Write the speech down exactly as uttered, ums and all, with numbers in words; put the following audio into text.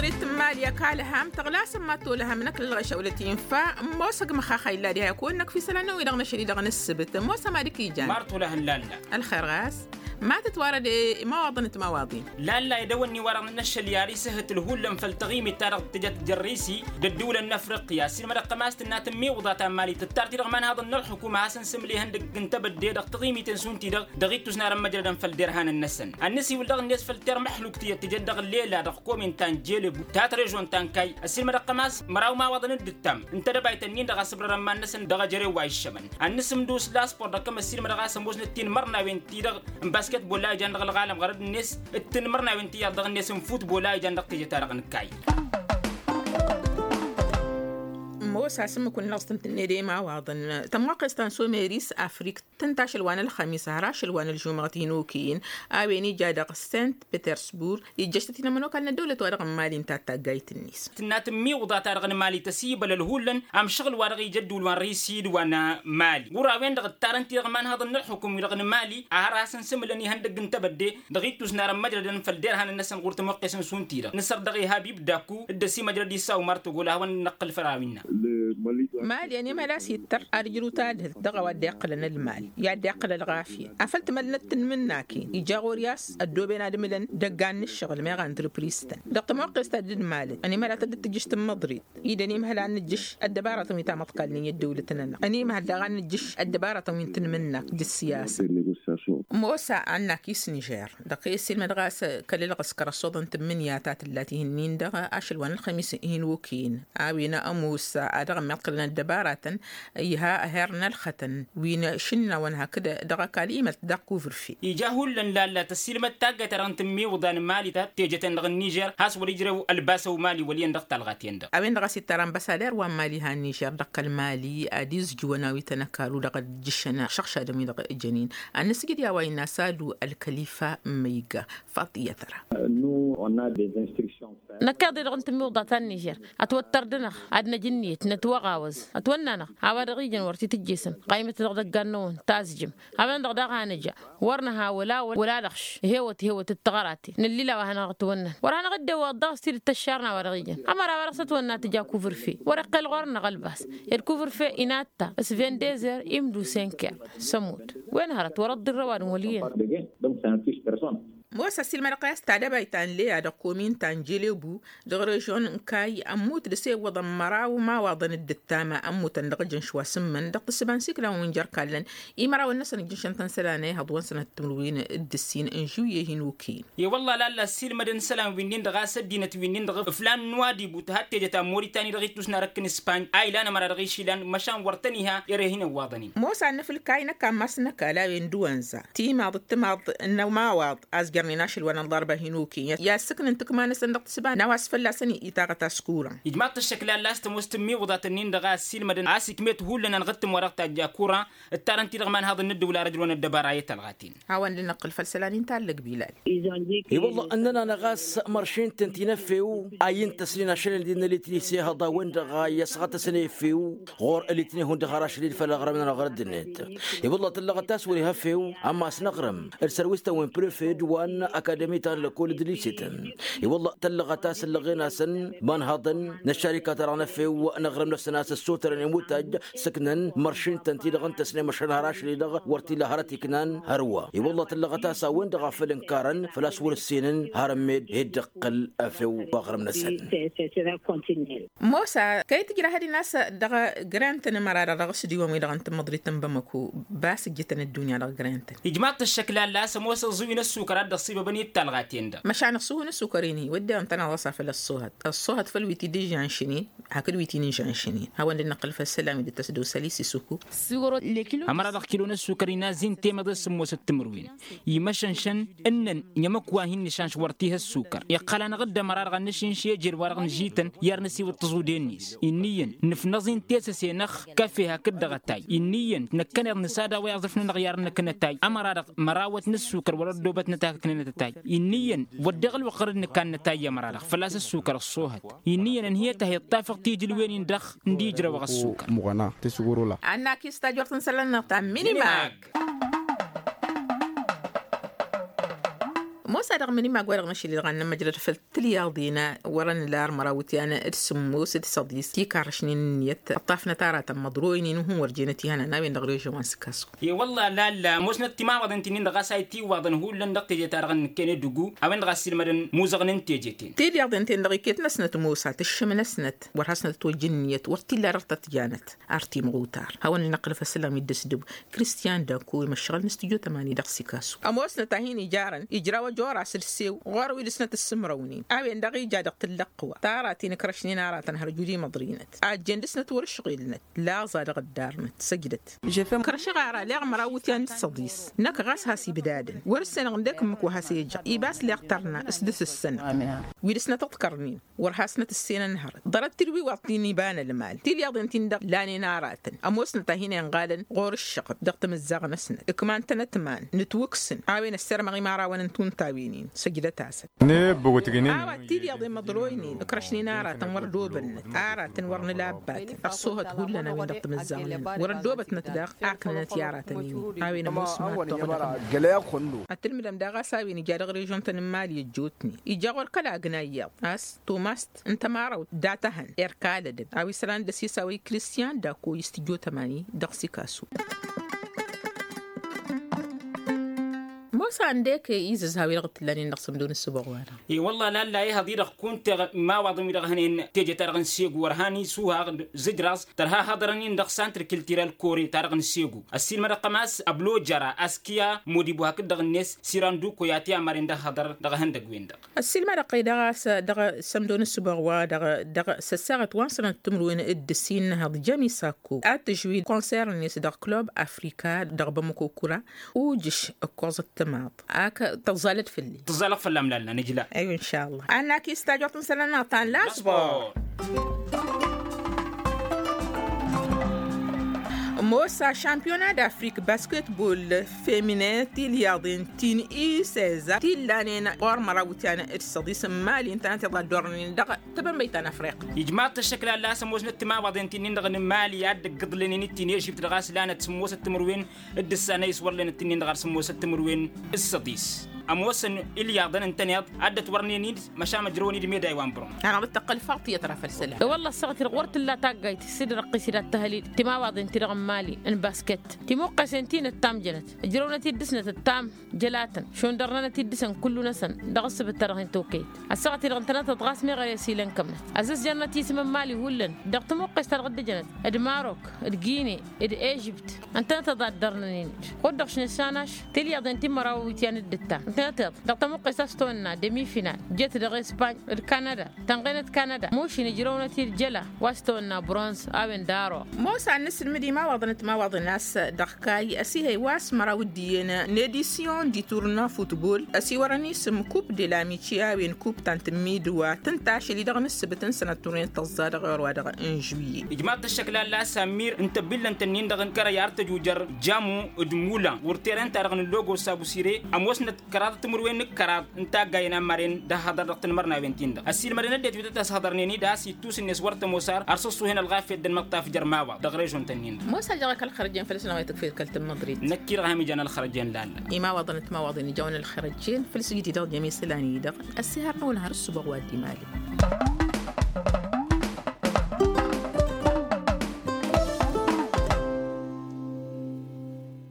مدريد ماليا كالهم تغلاس ما طولها منك للغشولتين فموسق مخاخ إلا ديها يكونك في سنة ويدغن شريد غن السبت موسى مالك يجان مارتو لها لا لا الخرغاس ما تتوارد مواضن مواضين لا لا يدوني ورا النش الياري سهت الهولم فالتغيم التارغ تجت جريسي الدولة النفرقية سينما رقماست انها تمي وضعت مالي تتارتي رغم هذا الحكومة حسن سملي هندق انت بدي دغ تغيمي تنسونتي دغ دغيت تسنا رم مجردا فالدرهان النسن النسي ولدغ الناس فالتر محلوك تي تجدغ الليلة دغ كومين تان جيلب تاتريجون تان كاي السينما رقماس مراو ما وضن الدتام انت دباي تنين دغ صبر رم النسن دغ جري واي الشمن النسم دوس لاسبور دغ كما السينما دغ سموس نتين مرنا وين تي دغ باسكت بولاي جان دغ العالم غرد الناس التنمرنا وين تي دغ الناس فوت بولاي جان دغ تي تارغ نكاي موسى سمو كل نقصتم تنيدي ما واضن تمواقع استانسو ميريس أفريق تنتاش الوان الخميس هراش الوان الجمعتين وكين آويني جادق سنت بيترسبور يجشتتنا منو كان الدولة ورغ مالي انتا تاقايت النيس تنات مي وضعت رغن مالي تسيب للهولن أم شغل ورغي جدو الوان ريسيد وانا مالي وراوين دغ التارنتي رغمان هذا الحكومي رغن مالي أهراسن سملني هندق انت بدي دغيتوس نار مجردا فالدير هان الناس نقول تموقع سنتيرا نصر دغي هابيب داكو الدسي مجردي ساو مرتو قولها ونقل فراوينا مال يعني ما لا سيتر أرجلو تاد دغوا وديق لنا المال يا ديق للغافية أفلت ملنت مناكي يجاورياس الدوبين أدملن دقان الشغل ما يغان تربريستن دقت موقع استاد المال أنا ما لا تدت تجشت مضريد يدني مهلا نجش الدبارة توميتا متقلني الدولة تننا أني مهلا غان نجش الدبارة توميتا منك دي السياسة موسى عنك يسنجير دقيس المدغاس كلل غسكر الصوضن تمنياتات التي هنين دغا أشلوان الخميس هنوكين آوينا أموس أدغم يقلنا الدبارة إيها أهرنا الختن وين شنا ونها كده دغا كاليمة دقو فرفي يجاهل لن لا لا تسير متاجة تران تمي وضان مالي تتيجة نغ النيجر هاس وليجرو الباس ومالي ولين دغ تلغاتين دغ أوين دغا سيتران بسالير ومالي ها النيجر دغ المالي أديز جواناوي تنكالو دغ جشنا شخشا دمي دغ الجنين الناس قد يواي ناسالو الكليفة ميغا فاطية ترى نكاد دغ تمي وضان النيجر أتوتر دنخ عدنا جنية نتوغاوز أتوننا عوار غيجن ورتي تجسم قائمة دغ دقانون تازجم أبن دغ دغانجا ورنها ولا ولا لخش هيوت هيوت التغراتي نليلا وهنا غتونا ورانا غدا وضغ ستير التشارنا ورغيجن أما را ورقصت ونا تجا كوفر في ورق الغرنا غلباس الكوفر في إناتا بس فين ديزر يمدو سينكا سموت وين هرت ورد الروان وليين موسى المرقاس تعدى بيتان ليه دقومين تانجيليبو دغريشون كاي أموت دسي وضم مراو ما وضن الدتامة أموت دغجن شوا سمن دق السبان سيكلا وينجر كالن إمراو الناس نجنشن تنسلاني هضوان سنة تمروين الدسين انجوية هنوكين يا والله لا لا السير مدن سلام وينين دغا سدينة وينين دغا فلان نوادي بوتهات تيجتا موريتاني دغيتوس ناركن اسبان اي لانا مرا دغيشي لان مشان ورتنيها يرهين واضنين موسى نفل كاينا كان ماسنا كالا وين دوانزا تيما ضد تماض انه ما واض ازقر ناشل وانا الضربة هنوكي يا سكن انتك ما نسندق سبان نواس فلا سني إتاغة سكورا إجماعات الشكل لاست مستمي وضعت النين دغا السير مدن عاسك ميت هو لنا نغتم ورقة جاكورا التارنتي رغمان هذا الند ولا رجل وانا الدباراية الغاتين هاوان لنقل فلسلانين تالق بلال اي والله اننا نغاس مرشين تنتينفيو اين تسلينا شلل دين اللي تليسي هذا وين دغا يسغت سنيفيو غور اللي تني هون دغا راشلين فلا من غرد النت اي والله تلغى تاسوري هفيو اما سنغرم السرويستا وين بريفيد وان اكاديمي تان لكل دليسيتن اي والله تلغى تاس لغينا سن بان هضن نشاركة ترى نفيو نغرم نفسنا السوتر يموتاج سكنن مرشين تنتي دغن تسليم شنها راشلي دغ ورتي لهرتي كنان هروا اي والله تلغى تاسا وين دغا فلن كارن فلاسور السنين هرميد يدقل افيو باغرم نسن موسى كي تجرى هذه الناس دغا جرانتن مرارا دغ سدي ومي دغ انت مضريتن بمكو باس جتن الدنيا دغ جرانتن اجماعة الشكل لا موسى زوين السكرات دصيبه بني التلغاتين ده مش عن الصهن السكريني ودي انت انا وصف للصهد الصهد فالويتي دي جانشينين هكذا ويتي نجانشينين هو اللي نقل في السلام اللي تسدو سليسي سوكو سيغرو لكيلو امر دغ كيلو السكرينا زين تيما دس موسى التمروين يمشنشن ان يمكوا هن شانش ورتيها السكر يقال غدا مرار غنشين شي جير ورغ نجيتن يرنسي وتزودينيس انيا نفنزين تيسسي نخ كافيها كدا غتاي انيا نكن نسادا ويعرفنا نغير نكنتاي امر مراوت السكر وردوبت نتاك نتاي انيا ودغل وقرن كان نتاي مرار فلاس السكر الصوهد انيا ان هي تهي الطافق تيجي لوين ندخ نديجرا وغ السكر مغنا تسغروا لا انا كي استاجرت نسلنا تاع مينيماك موسى رغم اني ما اقول رغم الشيء اللي غنى مجرد فلتلياضينا ورن لار مراوتي انا السمو ست صديس كي كارشنين نيت طافنا تارات مضروينين وهم ورجينتي هنا ناوي نغري جوان سكاسو اي والله لا لا مش نتما وضن تنين دغا سايتي وضن هو لن دقتي تارغن كني دغو اوين غاسير مدن موزغن تيجيتين تلياضين تين دقيقه نسنت موسى تشم نسنت ورحسنت توجنيت ورتي لا رتت جانت ارتي مغوتار هون نقل فسلام يدسدب كريستيان داكو مشغل نستجو ثمانية دقسي كاسو اموسنا تاهيني جارن يجراو جورا سلسيو غارو لسنة السمرونين اوي اندغي جادق تلقوا تاراتين كرشنين اراتن هرجودي مضرينت اجن لسنة ورشغيلنت لا زادق الدارنت سجدت جفم كرشي غارا لا مراوتي ان صديس نك غاس هاسي بدادن ورسن عندك مكو هاسيج يباس لي اخترنا اسدس السنه ويلسنا تذكرنين ورحاسنة السنه نهار ضرت تروي واعطيني بان المال تيلي ياضن تندق لاني ناراتن اموسنا تاهيني انغالن غور الشقب دقت مزاغ نسنة كمان تنتمان نتوكسن عاوين السر مغي مارا وننتون تاوينين سجدة تاسد نبغو تجينين عاوات تيلي ياضن مضروينين كرشني نارا تنور دوبن آرا تنور نلابات الصوهة تقول لنا وين دقت مزاغ وردوبة نتداق اكنا تيارا تنيني عاوين موسما تغدق التلمدم داغا ساويني جارغ ريجون تنمالي يجوتني يجاور كلا قنايا اس توماست انت مارا داتهن اركالد عاوي سلان دسي ساوي كريستيان داكو يستجو تماني دقسي كاسو موسى عندك يزز هاوي لغت لاني نقسم دون السبوع وانا اي والله لا لا هي هذه كنت ما وضم رغهنين تيجي ترغن سيغو ورهاني سوها زجراس ترها هضرنين دغ سانتر كلتيرال كوري ترغن سيغو السيل مرقماس ابلو جرا اسكيا مودي بوهك دغنيس سيراندو كوياتي امارين دغ هضر دغهن دغ وين دغ السيل مرقي دغ دغ سم دون السبوع دغ دغ سساغت وانسن تمروين الدسين هذا جامي ساكو اتجويد كونسيرنيس دغ كلوب افريكا دغ بمكو كورا وجش كوز التماط اك تزالت في اللي تزالق في اللملالنا نجلا ايوه ان شاء الله انا كي استاجرت مثلا طان لاسبور موسى شامبيونات d'Afrique باسكتبول فيمينين تيلياضين تين اي سيزا تيلانين قور مراوتانا ارصديس مالي انت تضل دورنين دغ تبن بيتنا افريق يجماعة الشكل لا سموسنا التما بعدين تنين دغ مالي ياد قدلين التين جبت دغاس لانا تسموس التمروين الدسانه يصور لنا التنين دغ سموس التمروين الصديس اموسن الياضن انتنيض عدت ورنيني مشا مجروني دي ميداي وان برون انا بتقل فرط يترى فلسله والله صغت الغورت لا تاقيت سيد رقيسي التهليل تما بعدين ترغم مالي ان باسكت تيموقع سنتين التام جنت جرونا تدسنا التام جلاتن شون درنا تدسن كل نسن دغس بالترغين توكيت السغت الغنتنا تضغاس مي غير سيلن كمنت اساس جنتي اسم مالي ولن دغت موقع استرغد جنت اد ماروك اد غيني اد ايجيبت انت تضدرنين خدخش نساناش تلياضن تمراو تيان الدتا تاتر دغت موقع استونا ديمي فينال جت دغ اسبان كندا تنقنت كندا موش نجرونا تيجلا واستونا برونز اوين دارو موسى الناس المدي ما وضنت ما وضن الناس دقاي اسي هي واس مراودينا نيديسيون دي تورنا فوتبول اسي وراني سم كوب دي لاميتشيا وين كوب تانت ميدوا تنتاش اللي دغ نسبتن سنه تورين تزاد غير ودغ ان جويي اجماعة الشكل لا سمير انت بلن تنين دغ كريار تجوجر جامو ادمولا ورتيرن تارغن اللوغو سابو سيري اموسنا كرات تمروين كرات انت غاينا مارين ده هذا رقت مرنا بنتين ده السيل مرنا ديت بتاس هضرني ده سي توس الناس ورت موسار ارصصو هنا الغافيه دن مقطع جرماوا دغ ريجون تنين موسى جاك الخرجين فلسنا ما يتكفي كلتم مدريد نكير غامي جانا الخرجين لا لا اي ما وضنت ما وضني جون الخرجين فلسجيتي دغ جميع سلاني دغ السهر نول هر الصبغ وادي مالي